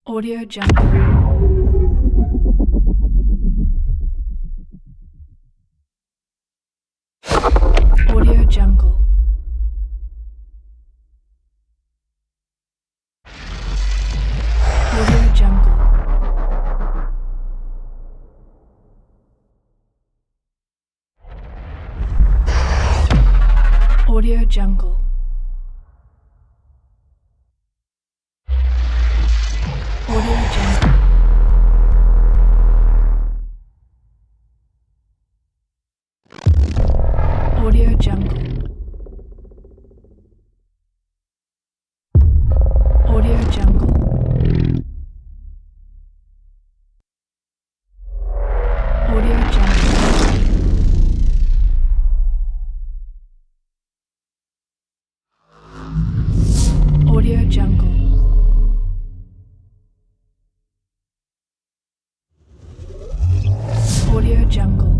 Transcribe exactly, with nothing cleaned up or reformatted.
Audio Jungle. Audio Jungle. Audio Jungle. Audio Jungle. Audio Jungle. Audio Jungle. Audio Jungle. Audio Jungle. Audio Jungle. Audio Jungle.